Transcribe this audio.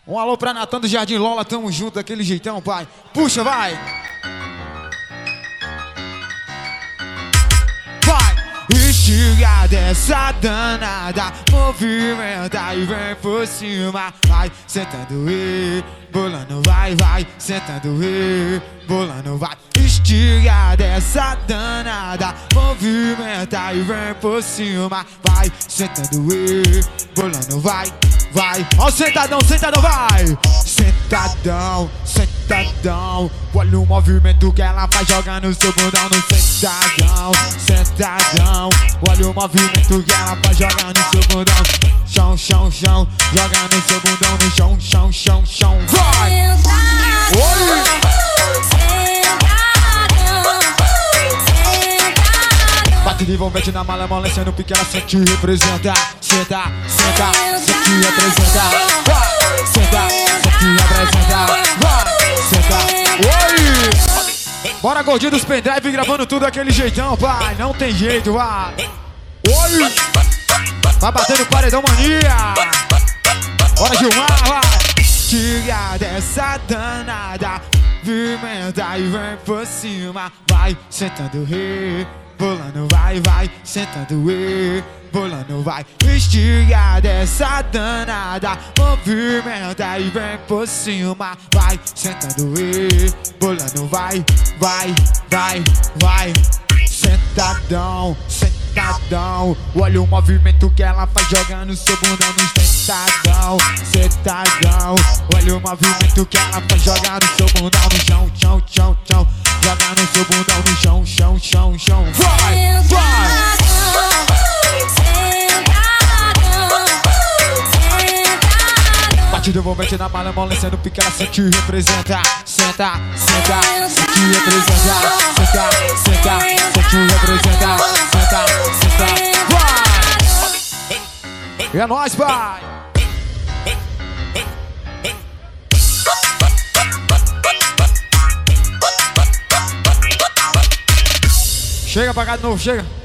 Um alô pra Natan do Jardim Lola, tamo junto, daquele jeitão, pai. Puxa, vai! Vai! Estiga dessa danada, movimenta e vem por cima. Vai, sentando e bolando, vai, vai, sentando e bolando, vai. Estiga dessa danada, movimenta e vem por cima. Vai, sentando e bolando, vai, vai. Ó, sentadão, sentadão, vai. Sentadão, sentadão. Olha o movimento que ela faz jogando seu bundão no sentadão. Sentadão, olha o movimento que ela faz jogando seu bundão. Chão, chão, chão, jogando seu bundão no chão, chão, chão, chão. Vai! Oi! Bate de envolvente na mala, molestando o pique, ela sente e representa. Senta, senta, sente e representa. Vai! Senta, sente e representa. Vai! Senta, oi! Bora, gordinho dos pendrive, gravando tudo daquele jeitão, pai. Não tem jeito, vai! Oi! Vai batendo paredão, mania! Bora, Gilmar, vai! Tira dessa danada, pimenta e vem por cima. Vai, sentando re, bolando, vai, vai, sentando e bolando, vai. Estiga dessa danada, movimenta e vem por cima. Vai, sentando e bolando, vai, vai, vai, vai. Sentadão, sentadão. Olha o movimento que ela faz jogando seu bundão no sentadão. Sentadão, olha o movimento que ela faz jogando seu bundão no chão, chão, chão, chão. Jogando seu bundão no chão, chão, chão, chão. Vai, vai! Bate envolvente na mala, molestando o pique, ela sente e representa. Senta, senta, sente e representa. Senta, senta, sente e representa. Senta, senta, vai! E é nóis, pai! Chega pra cá de novo, chega!